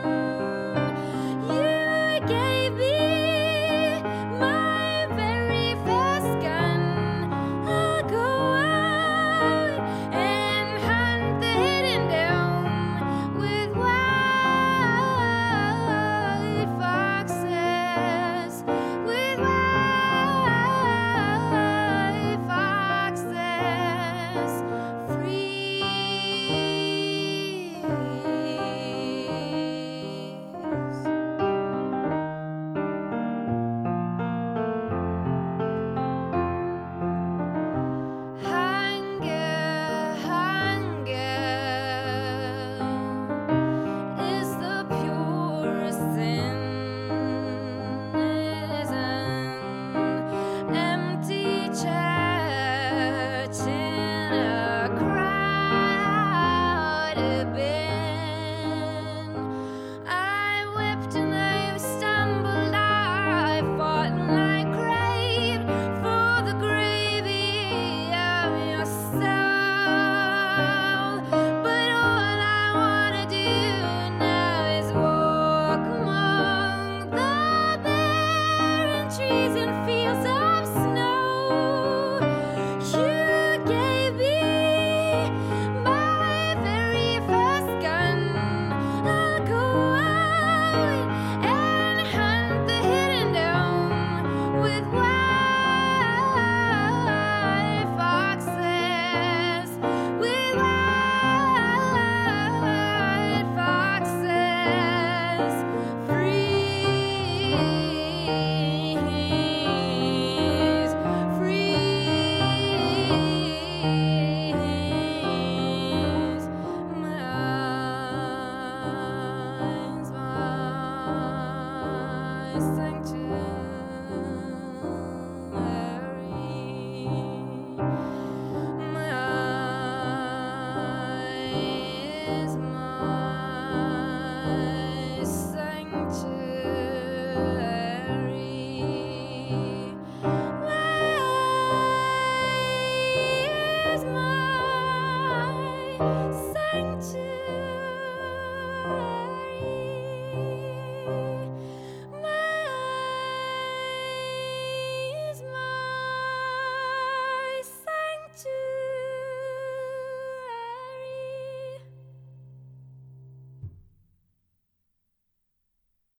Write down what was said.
You gave me my very first gun. I'll go out and hunt the hidden down with white foxes, with white foxes, freeze. Hunger, hunger is the purest sin. It is an empty church in a crowded bin. I whipped and I stumbled, I fought and I craved for the gravy of your soul. But all I wanna do now is walk among the barren trees and fields of snow. You gave me my very first gun. I'll go out and hunt the hidden down with white foxes, with white foxes, freeze, freeze. My eyes, my sanctuary. My eyes, my sanctuary. My eyes, my sanctuary.